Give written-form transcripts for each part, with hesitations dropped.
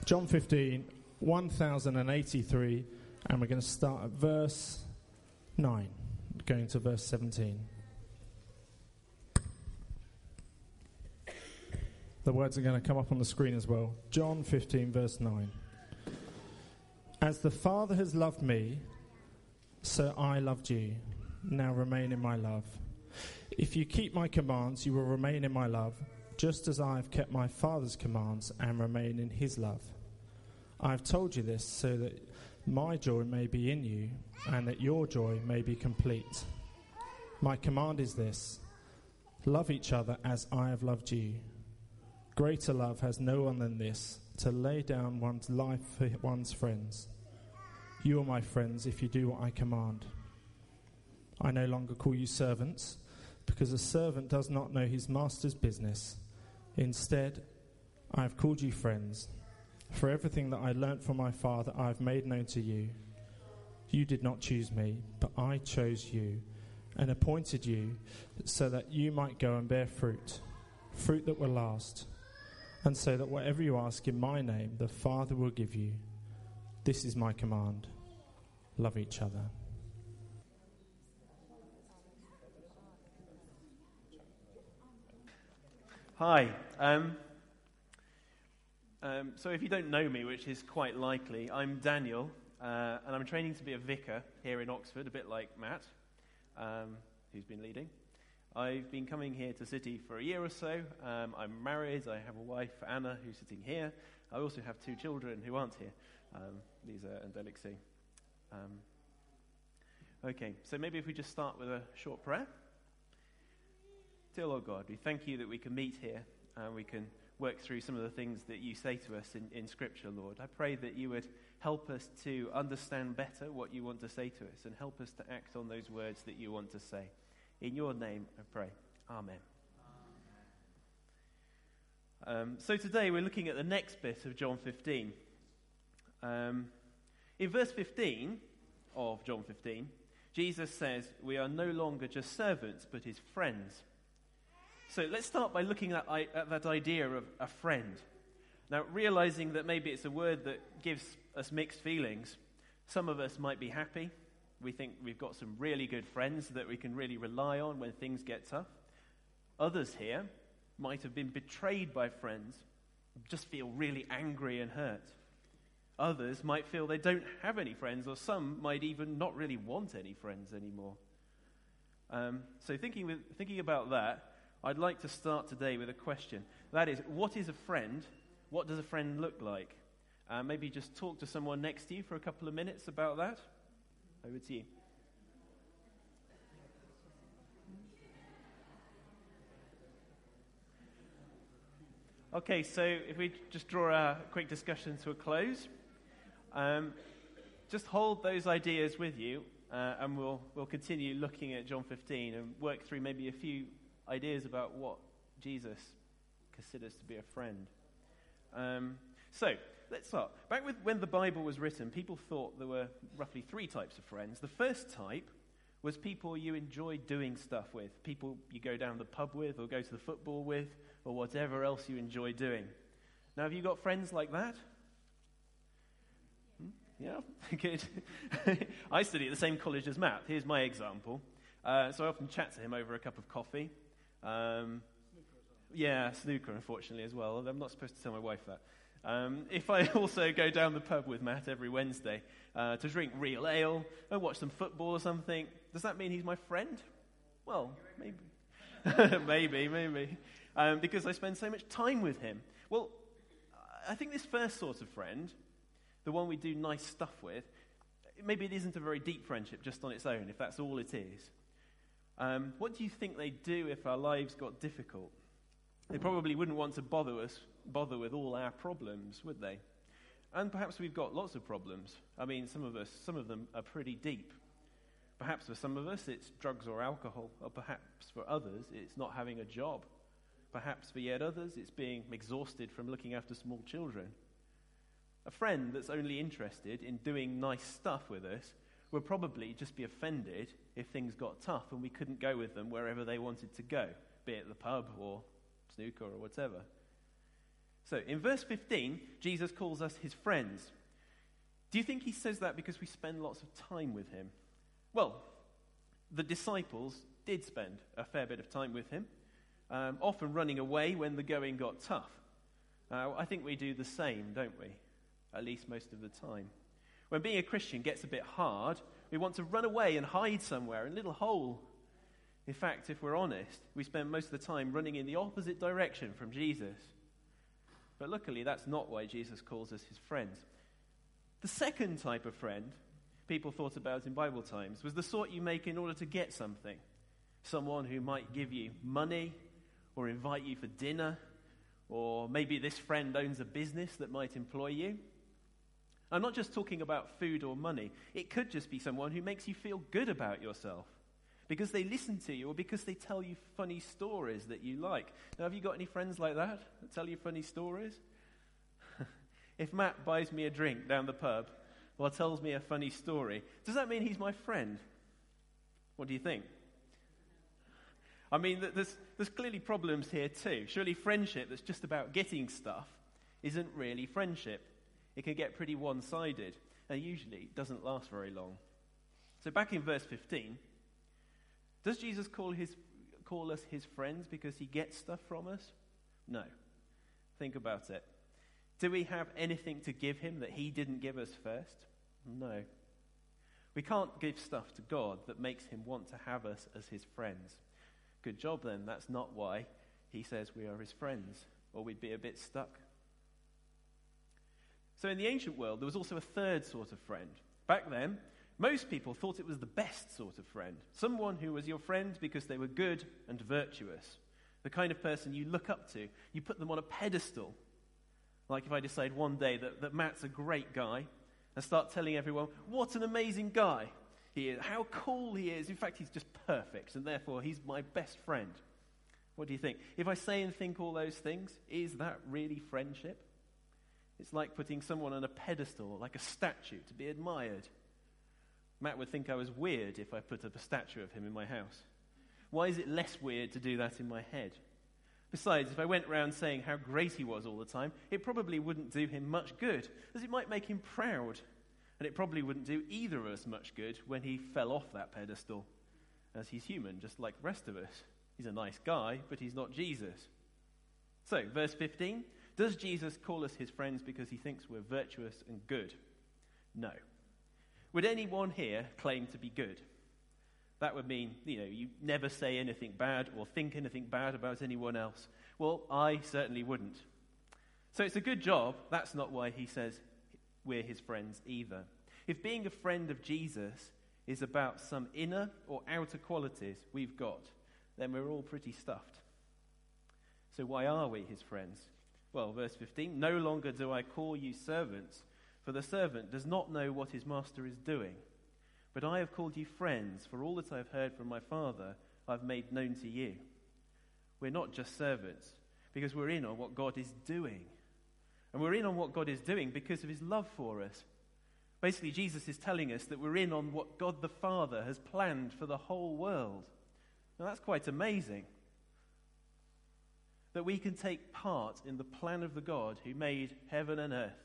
John 15, 1083, and we're going to start at verse 9, going to verse 17. The words are going to come up on the screen as well. John 15, verse 9. As the Father has loved me, so I loved you. Now remain in my love. If you keep my commands, you will remain in my love, just as I have kept my Father's commands and remain in his love. I have told you this so that my joy may be in you and that your joy may be complete. My command is this: love each other as I have loved you. Greater love has no one than this, to lay down one's life for one's friends. You are my friends if you do what I command. I no longer call you servants, because a servant does not know his master's business. Instead, I have called you friends. For everything that I learnt from my Father I have made known to you. You did not choose me, but I chose you and appointed you so that you might go and bear fruit, fruit that will last, and so that whatever you ask in my name, the Father will give you. This is my command: love each other. Hi. So if you don't know me, which is quite likely, I'm Daniel, and I'm training to be a vicar here in Oxford, a bit like Matt, who's been leading. I've been coming here to City for a year or so. I'm married. I have a wife, Anna, who's sitting here. I also have 2 children who aren't here, Lisa and Alexei. Okay, so maybe if we just start with a short prayer. Dear Lord God, we thank you that we can meet here and we can work through some of the things that you say to us in Scripture, Lord. I pray that you would help us to understand better what you want to say to us and help us to act on those words that you want to say. In your name, I pray. Amen. So today we're looking at the next bit of John 15. In verse 15 of John 15, Jesus says, we are no longer just servants, but his friends. So let's start by looking at that idea of a friend. Now, realizing that maybe it's a word that gives us mixed feelings. Some of us might be happy. We think we've got some really good friends that we can really rely on when things get tough. Others here might have been betrayed by friends, just feel really angry and hurt. Others might feel they don't have any friends, or some might even not really want any friends anymore. So thinking about that, I'd like to start today with a question. That is, what is a friend? What does a friend look like? Maybe just talk to someone next to you for a couple of minutes about that. Over to you. Okay, so if we just draw a quick discussion to a close, just hold those ideas with you, and we'll continue looking at John 15 and work through maybe a few ideas about what Jesus considers to be a friend. So, let's start. Back with when the Bible was written, people thought there were roughly 3 types of friends. The first type was people you enjoyed doing stuff with, people you go down the pub with or go to the football with or whatever else you enjoy doing. Now, have you got friends like that? Yeah, good. I study at the same college as Matt. Here's my example. So I often chat to him over a cup of coffee. Snooker, unfortunately, as well. I'm not supposed to tell my wife that. If I also go down the pub with Matt every Wednesday to drink real ale and watch some football or something, does that mean he's my friend? Well, maybe. maybe. Because I spend so much time with him. Well, I think this first sort of friend, the one we do nice stuff with, maybe it isn't a very deep friendship just on its own, if that's all it is. What do you think they'd do if our lives got difficult? They probably wouldn't want to bother with all our problems, would they? And perhaps we've got lots of problems. I mean, some of them are pretty deep. Perhaps for some of us it's drugs or alcohol, or perhaps for others it's not having a job. Perhaps for yet others it's being exhausted from looking after small children. A friend that's only interested in doing nice stuff with us would probably just be offended if things got tough and we couldn't go with them wherever they wanted to go, be it the pub or snooker or whatever. So in verse 15, Jesus calls us his friends. Do you think he says that because we spend lots of time with him? Well, the disciples did spend a fair bit of time with him, often running away when the going got tough. I think we do the same, don't we? At least most of the time. When being a Christian gets a bit hard, we want to run away and hide somewhere in a little hole. In fact, if we're honest, we spend most of the time running in the opposite direction from Jesus. But luckily, that's not why Jesus calls us his friends. The second type of friend people thought about in Bible times was the sort you make in order to get something. Someone who might give you money or invite you for dinner, or maybe this friend owns a business that might employ you. I'm not just talking about food or money. It could just be someone who makes you feel good about yourself because they listen to you or because they tell you funny stories that you like. Now, have you got any friends like that tell you funny stories? If Matt buys me a drink down the pub or tells me a funny story, does that mean he's my friend? What do you think? I mean, there's clearly problems here too. Surely friendship that's just about getting stuff isn't really friendship. It can get pretty one-sided, and usually doesn't last very long. So back in verse 15, does Jesus call us his friends because he gets stuff from us? No. Think about it. Do we have anything to give him that he didn't give us first? No. We can't give stuff to God that makes him want to have us as his friends. Good job then, that's not why he says we are his friends, or we'd be a bit stuck. So in the ancient world, there was also a third sort of friend. Back then, most people thought it was the best sort of friend. Someone who was your friend because they were good and virtuous. The kind of person you look up to. You put them on a pedestal. Like if I decide one day that Matt's a great guy, and start telling everyone, what an amazing guy he is, how cool he is. In fact, he's just perfect, and therefore he's my best friend. What do you think? If I say and think all those things, is that really friendship? It's like putting someone on a pedestal, like a statue, to be admired. Matt would think I was weird if I put up a statue of him in my house. Why is it less weird to do that in my head? Besides, if I went around saying how great he was all the time, it probably wouldn't do him much good, as it might make him proud. And it probably wouldn't do either of us much good when he fell off that pedestal, as he's human, just like the rest of us. He's a nice guy, but he's not Jesus. So, verse 15, does Jesus call us his friends because he thinks we're virtuous and good? No. Would anyone here claim to be good? That would mean, you never say anything bad or think anything bad about anyone else. Well, I certainly wouldn't. So it's a good job. That's not why he says we're his friends either. If being a friend of Jesus is about some inner or outer qualities we've got, then we're all pretty stuffed. So why are we his friends? Well, verse 15, no longer do I call you servants, for the servant does not know what his master is doing. But I have called you friends, for all that I have heard from my Father I've made known to you. We're not just servants, because we're in on what God is doing. And we're in on what God is doing because of his love for us. Basically, Jesus is telling us that we're in on what God the Father has planned for the whole world. Now, that's quite amazing. That we can take part in the plan of the God who made heaven and earth.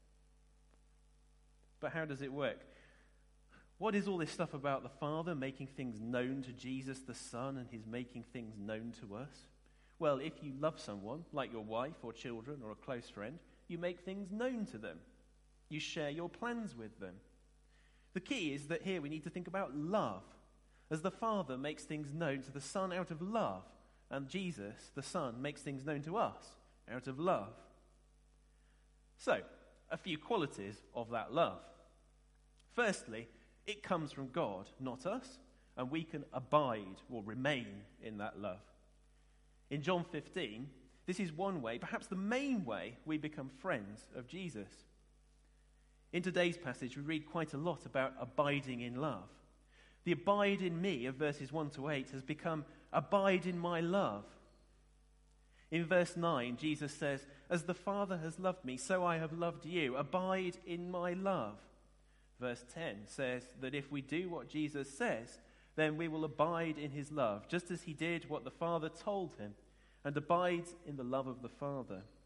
But how does it work? What is all this stuff about the Father making things known to Jesus the Son and his making things known to us? Well, if you love someone, like your wife or children or a close friend, you make things known to them. You share your plans with them. The key is that here we need to think about love. As the Father makes things known to the Son out of love, and Jesus, the Son, makes things known to us out of love. So, a few qualities of that love. Firstly, it comes from God, not us, and we can abide or remain in that love. In John 15, this is one way, perhaps the main way, we become friends of Jesus. In today's passage, we read quite a lot about abiding in love. The abide in me of verses 1 to 8 has become abide in my love. In verse 9, Jesus says, as the Father has loved me, so I have loved you. Abide in my love. Verse 10 says that if we do what Jesus says, then we will abide in his love, just as he did what the Father told him, and abides in the love of the Father.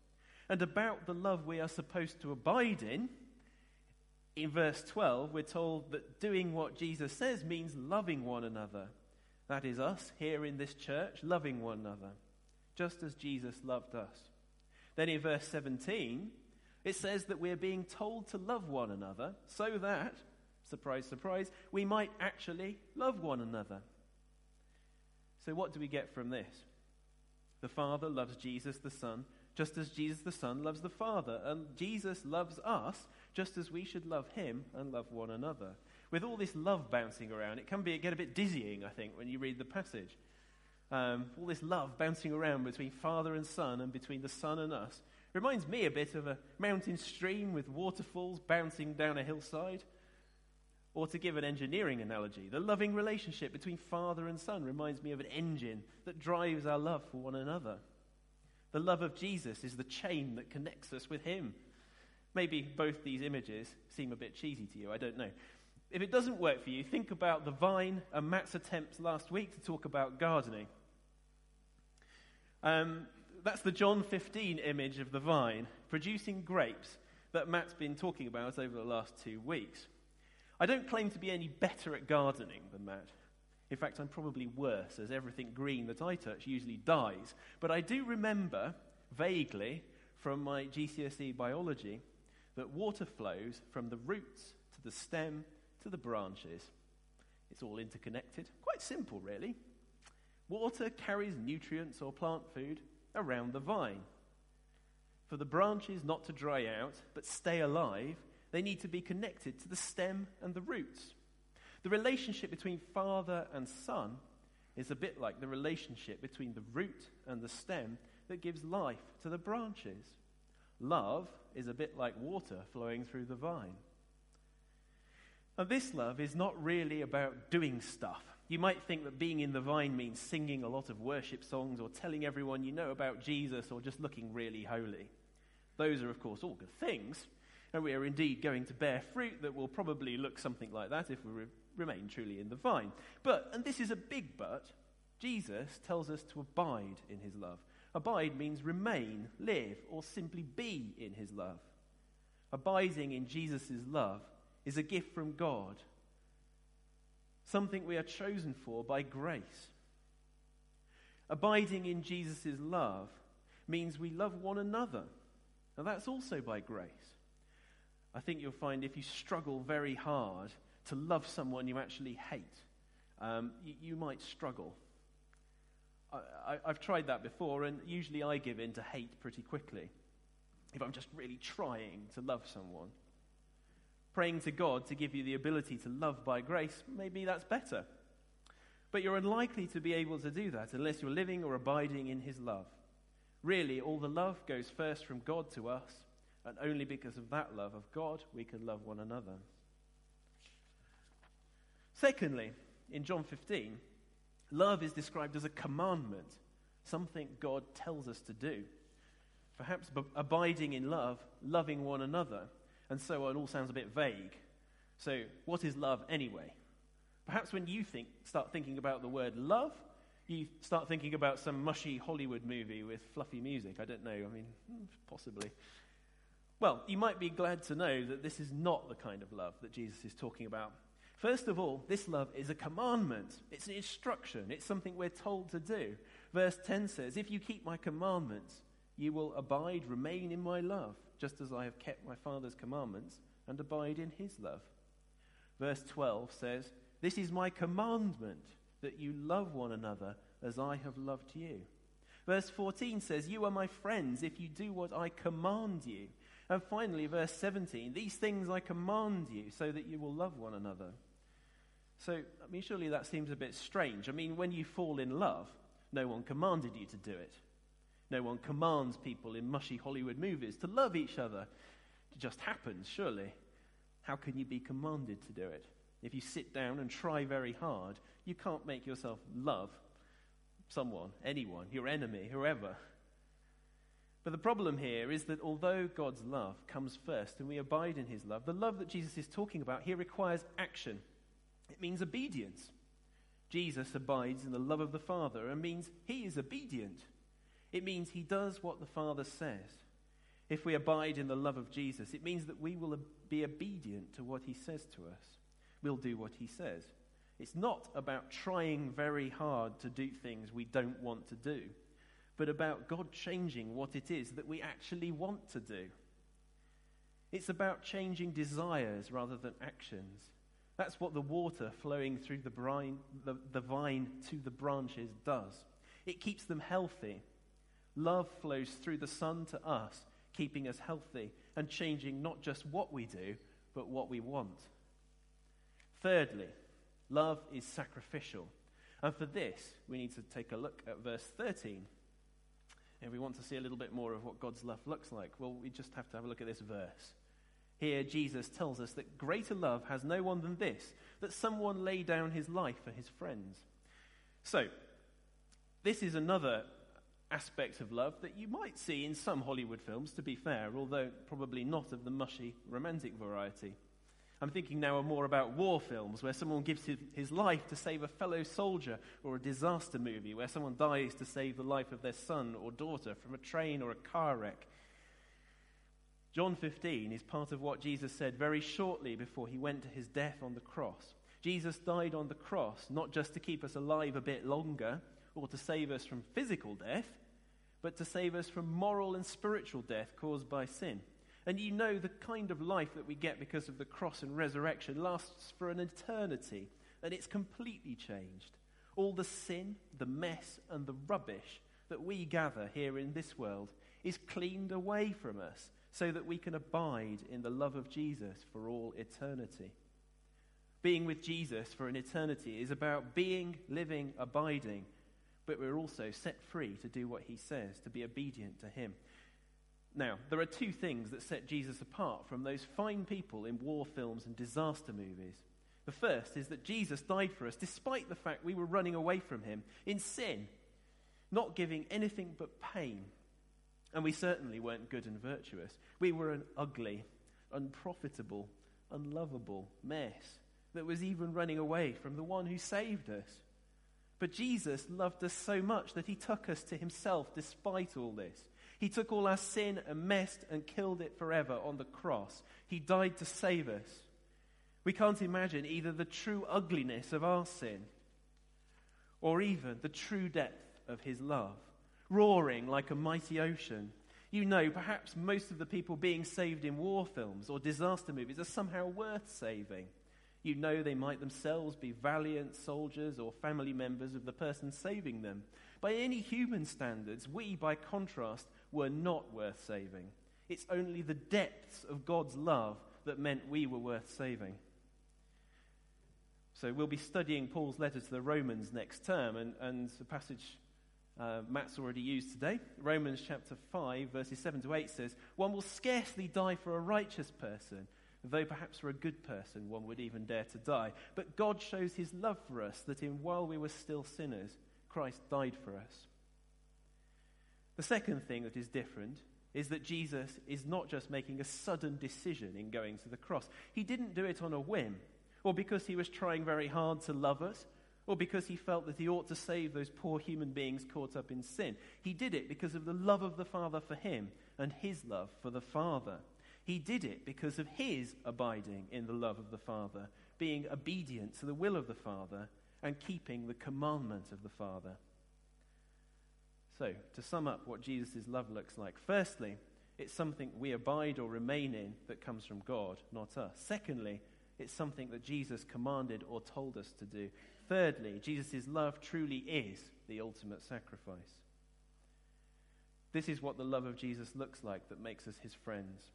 And about the love we are supposed to abide in verse 12, we're told that doing what Jesus says means loving one another. That is us here in this church, loving one another, just as Jesus loved us. Then in verse 17, it says that we're being told to love one another so that, surprise, surprise, we might actually love one another. So what do we get from this? The Father loves Jesus the Son, just as Jesus the Son loves the Father. And Jesus loves us, just as we should love him and love one another. With all this love bouncing around, it can get a bit dizzying, I think, when you read the passage. All this love bouncing around between Father and Son and between the Son and us. It reminds me a bit of a mountain stream with waterfalls bouncing down a hillside. Or to give an engineering analogy, the loving relationship between Father and Son reminds me of an engine that drives our love for one another. The love of Jesus is the chain that connects us with him. Maybe both these images seem a bit cheesy to you, I don't know. If it doesn't work for you, think about the vine and Matt's attempts last week to talk about gardening. That's the John 15 image of the vine producing grapes that Matt's been talking about over the last 2 weeks. I don't claim to be any better at gardening than Matt. In fact, I'm probably worse, as everything green that I touch usually dies. But I do remember, vaguely, from my GCSE biology, that water flows from the roots to the stem to the branches. It's all interconnected. Quite simple, really. Water carries nutrients or plant food around the vine. For the branches not to dry out, but stay alive, they need to be connected to the stem and the roots. The relationship between Father and Son is a bit like the relationship between the root and the stem that gives life to the branches. Love is a bit like water flowing through the vine. And this love is not really about doing stuff. You might think that being in the vine means singing a lot of worship songs or telling everyone you know about Jesus or just looking really holy. Those are, of course, all good things. And we are indeed going to bear fruit that will probably look something like that if we remain truly in the vine. But, and this is a big but, Jesus tells us to abide in his love. Abide means remain, live, or simply be in his love. Abiding in Jesus' love is a gift from God, something we are chosen for by grace. Abiding in Jesus' love means we love one another, and that's also by grace. I think you'll find if you struggle very hard to love someone you actually hate, you might struggle. I've tried that before, and usually I give in to hate pretty quickly if I'm just really trying to love someone. Praying to God to give you the ability to love by grace, maybe that's better. But you're unlikely to be able to do that unless you're living or abiding in his love. Really, all the love goes first from God to us, and only because of that love of God we can love one another. Secondly, in John 15, love is described as a commandment, something God tells us to do. Perhaps abiding in love, loving one another, and so on all sounds a bit vague. So what is love anyway? Perhaps when you start thinking about the word love, you start thinking about some mushy Hollywood movie with fluffy music. I don't know, possibly. Well, you might be glad to know that this is not the kind of love that Jesus is talking about. First of all, this love is a commandment. It's an instruction. It's something we're told to do. Verse 10 says, "If you keep my commandments, you will abide, remain in my love, just as I have kept my Father's commandments and abide in his love." Verse 12 says, "This is my commandment, that you love one another as I have loved you." Verse 14 says, "You are my friends if you do what I command you." And finally, verse 17, "These things I command you so that you will love one another." So, surely that seems a bit strange. When you fall in love, no one commanded you to do it. No one commands people in mushy Hollywood movies to love each other. It just happens, surely. How can you be commanded to do it? If you sit down and try very hard, you can't make yourself love someone, anyone, your enemy, whoever. But the problem here is that although God's love comes first and we abide in his love, the love that Jesus is talking about here requires action. It means obedience. Jesus abides in the love of the Father and means he is obedient. It means he does what the Father says. If we abide in the love of Jesus, it means that we will be obedient to what he says to us. We'll do what he says. It's not about trying very hard to do things we don't want to do, but about God changing what it is that we actually want to do. It's about changing desires rather than actions. That's what the water flowing through the vine to the branches does. It keeps them healthy. Love flows through the sun to us, keeping us healthy and changing not just what we do, but what we want. Thirdly, love is sacrificial. And for this, we need to take a look at verse 13. If we want to see a little bit more of what God's love looks like, well, we just have to have a look at this verse. Here, Jesus tells us that greater love has no one than this, that someone lay down his life for his friends. So, this is another aspect of love that you might see in some Hollywood films, to be fair, although probably not of the mushy romantic variety. I'm thinking now more about war films, where someone gives his life to save a fellow soldier, or a disaster movie where someone dies to save the life of their son or daughter from a train or a car wreck. John 15 is part of what Jesus said very shortly before he went to his death on the cross. Jesus died on the cross not just to keep us alive a bit longer or to save us from physical death, but to save us from moral and spiritual death caused by sin. And you know the kind of life that we get because of the cross and resurrection lasts for an eternity, and it's completely changed. All the sin, the mess, and the rubbish that we gather here in this world is cleaned away from us, so that we can abide in the love of Jesus for all eternity. Being with Jesus for an eternity is about being, living, abiding, but we're also set free to do what he says, to be obedient to him. Now, there are two things that set Jesus apart from those fine people in war films and disaster movies. The first is that Jesus died for us despite the fact we were running away from him in sin, not giving anything but pain. And we certainly weren't good and virtuous. We were an ugly, unprofitable, unlovable mess that was even running away from the one who saved us. But Jesus loved us so much that he took us to himself despite all this. He took all our sin and mess and killed it forever on the cross. He died to save us. We can't imagine either the true ugliness of our sin or even the true depth of his love, roaring like a mighty ocean. You know, perhaps most of the people being saved in war films or disaster movies are somehow worth saving. You know they might themselves be valiant soldiers or family members of the person saving them. By any human standards, we, by contrast, were not worth saving. It's only the depths of God's love that meant we were worth saving. So we'll be studying Paul's letter to the Romans next term, and the passage Matt's already used today. Romans chapter 5, verses 7 to 8 says, "One will scarcely die for a righteous person, though perhaps for a good person one would even dare to die. But God shows his love for us, that while we were still sinners, Christ died for us." The second thing that is different is that Jesus is not just making a sudden decision in going to the cross. He didn't do it on a whim, or because he was trying very hard to love us, or because he felt that he ought to save those poor human beings caught up in sin. He did it because of the love of the Father for him and his love for the Father. He did it because of his abiding in the love of the Father, being obedient to the will of the Father and keeping the commandment of the Father. So, to sum up what Jesus' love looks like, firstly, it's something we abide or remain in that comes from God, not us. Secondly, it's something that Jesus commanded or told us to do. Thirdly, Jesus' love truly is the ultimate sacrifice. This is what the love of Jesus looks like that makes us his friends.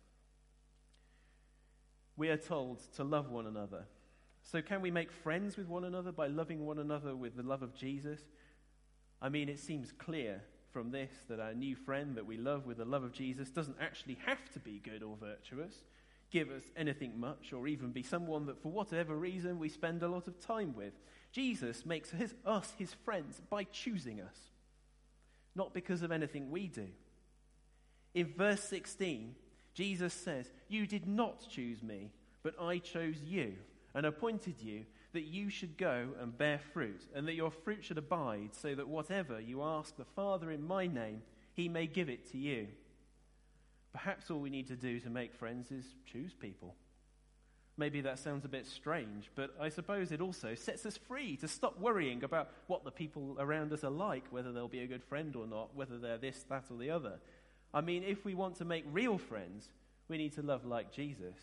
We are told to love one another. So can we make friends with one another by loving one another with the love of Jesus? I mean, it seems clear from this that our new friend that we love with the love of Jesus doesn't actually have to be good or virtuous, give us anything much, or even be someone that for whatever reason we spend a lot of time with. Jesus makes us his friends by choosing us, not because of anything we do. In verse 16, Jesus says, "You did not choose me, but I chose you and appointed you that you should go and bear fruit, and that your fruit should abide, so that whatever you ask the Father in my name, he may give it to you." Perhaps all we need to do to make friends is choose people. Maybe that sounds a bit strange, but I suppose it also sets us free to stop worrying about what the people around us are like, whether they'll be a good friend or not, whether they're this, that, or the other. I mean, if we want to make real friends, we need to love like Jesus.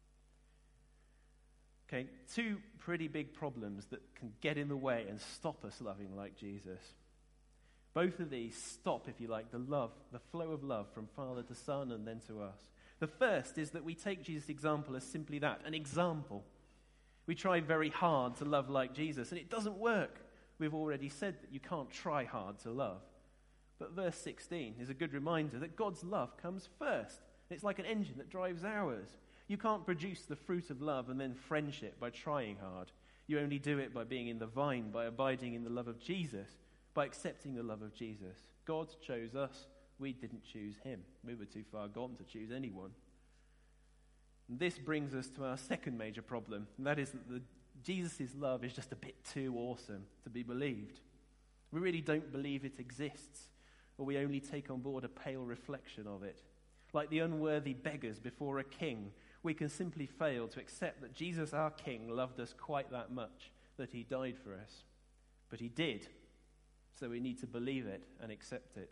Okay, two pretty big problems that can get in the way and stop us loving like Jesus. Both of these stop, if you like, the flow of love from Father to Son and then to us. The first is that we take Jesus' example as simply that, an example. We try very hard to love like Jesus, and it doesn't work. We've already said that you can't try hard to love. But verse 16 is a good reminder that God's love comes first. It's like an engine that drives ours. You can't produce the fruit of love and then friendship by trying hard. You only do it by being in the vine, by abiding in the love of Jesus, by accepting the love of Jesus. God chose us. We didn't choose him. We were too far gone to choose anyone. And this brings us to our second major problem, and that is that Jesus' love is just a bit too awesome to be believed. We really don't believe it exists, or we only take on board a pale reflection of it. Like the unworthy beggars before a king, we can simply fail to accept that Jesus, our King, loved us quite that much, that he died for us. But he did, so we need to believe it and accept it.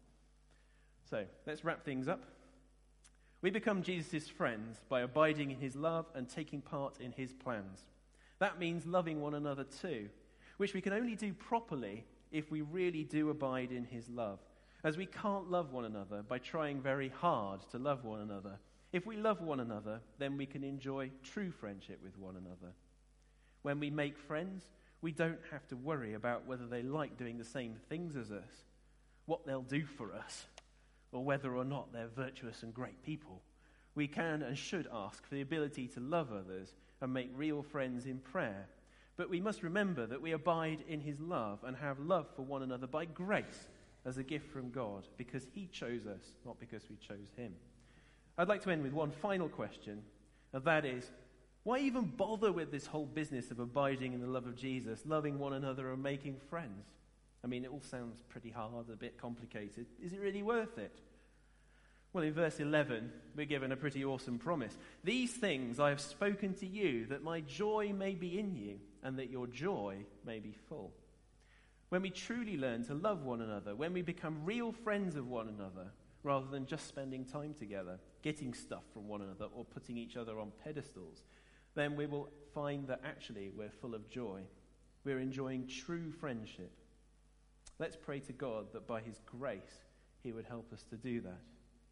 So, let's wrap things up. We become Jesus' friends by abiding in his love and taking part in his plans. That means loving one another too, which we can only do properly if we really do abide in his love, as we can't love one another by trying very hard to love one another. If we love one another, then we can enjoy true friendship with one another. When we make friends, we don't have to worry about whether they like doing the same things as us, what they'll do for us, or whether or not they're virtuous and great people. We can and should ask for the ability to love others and make real friends in prayer. But we must remember that we abide in his love and have love for one another by grace as a gift from God, because he chose us, not because we chose him. I'd like to end with one final question, and that is, why even bother with this whole business of abiding in the love of Jesus, loving one another and making friends? I mean, it all sounds pretty hard, a bit complicated. Is it really worth it? Well, in verse 11, we're given a pretty awesome promise. These things I have spoken to you, that my joy may be in you, and that your joy may be full. When we truly learn to love one another, when we become real friends of one another, rather than just spending time together, getting stuff from one another, or putting each other on pedestals, then we will find that actually we're full of joy. We're enjoying true friendship. Let's pray to God that by his grace, he would help us to do that.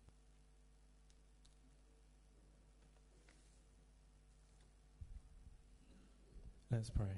Let's pray.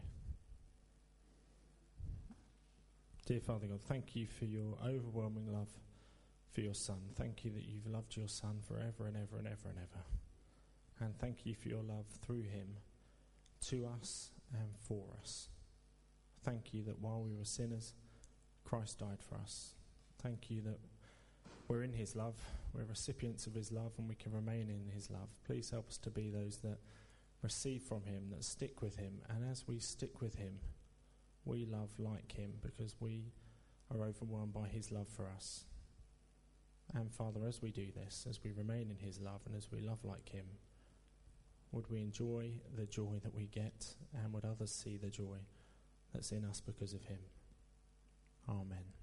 Dear Father God, thank you for your overwhelming love for your Son. Thank you that you've loved your Son forever and ever and ever and ever. And thank you for your love through him to us and for us. Thank you that while we were sinners, Christ died for us. Thank you that we're in his love, we're recipients of his love, and we can remain in his love. Please help us to be those that receive from him, that stick with him. And as we stick with him, we love like him because we are overwhelmed by his love for us. And Father, as we do this, as we remain in his love and as we love like him, would we enjoy the joy that we get, and would others see the joy that's in us because of him? Amen.